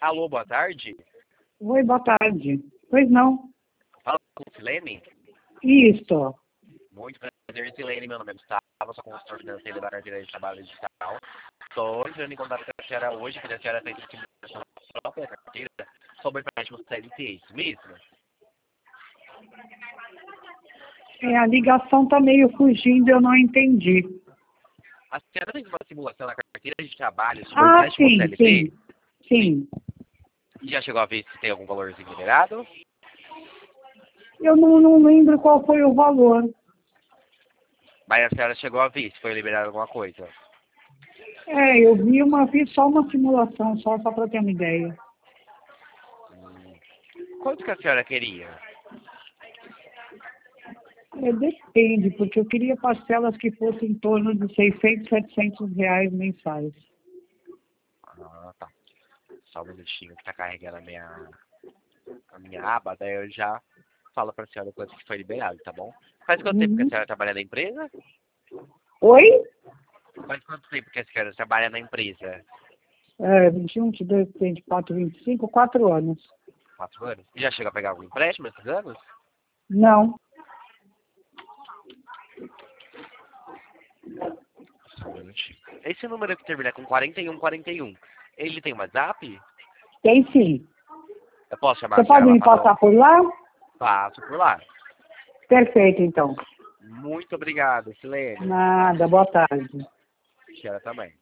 Alô, boa tarde. Oi, boa tarde. Pois não. Fala com o Silene. Isso. Muito prazer, Silene. Meu nome é Gustavo, sou consultor financeiro da carteira de trabalho digital. Estou entrando em contato com a senhora hoje, que a senhora fez a sua própria carteira sobre empréstimos CLT, isso mesmo? A ligação tá meio fugindo, eu não entendi. A senhora fez uma simulação na carteira de trabalho sobre empréstimo Sim, CLT? sim. Sim. Já chegou a ver se tem algum valorzinho liberado? Eu não lembro qual foi o valor. Mas a senhora chegou a ver se foi liberado alguma coisa? Eu vi só uma simulação, só para ter uma ideia. Quanto que a senhora queria? Depende, porque eu queria parcelas que fossem em torno de 600, 700 reais mensais. Ah, tá. Só um minutinho que tá carregando a minha aba, daí eu já falo pra senhora quanto que foi liberado, tá bom? Faz quanto tempo que a senhora trabalha na empresa? Oi? Faz quanto tempo que a senhora trabalha na empresa? 21, 22, 24, 25, 4 anos. 4 anos? E já chegou a pegar algum empréstimo esses anos? Não. Só um minutinho. Esse número que termina com 4141, ele tem WhatsApp? Tem sim. Eu posso chamar Você a senhora pode lá me passar por lá? Passo por lá. Perfeito, então. Muito obrigado, Silene. Nada, boa tarde. A senhora também.